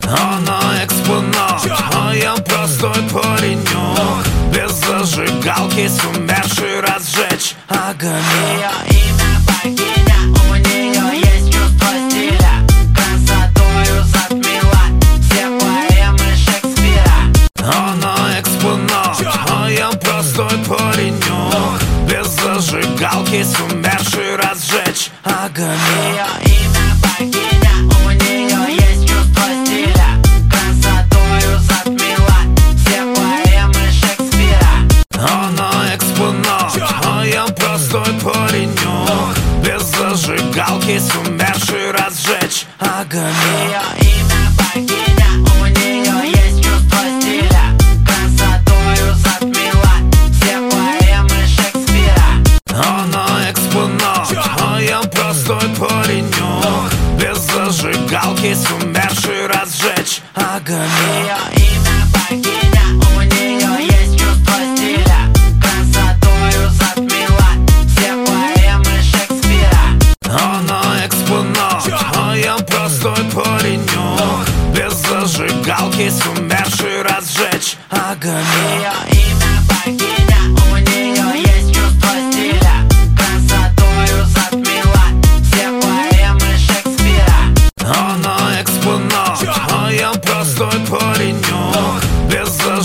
Она экспонат, а я простой паренек, без зажигалки, сумевший разжечь огонек. Ее имя богиня, у нее есть чувство стиля, красотою затмила все поэмы Шекспира. Она экспонат, а я простой паренек, без зажигалки, сумевший разжечь огонек. Ее имя богиня, у нее есть чувство стиля, красотою затмила все поэмы Шекспира. Она экспонат, а я простой паренек, без зажигалки, сумевший разжечь огонек. Ее имя богиня, у нее есть чувство стиля, красотою затмила все поэмы Шекспира. Она экспонат, а я простой паренек, без зажигалки, сумевший разжечь огонек. Ее имя богиня, у нее есть чувство стиля, красотою затмила все поэмы Шекспира. Она экспонат, а я простой паренек, без зажигалки, сумевший разжечь огонек. Ее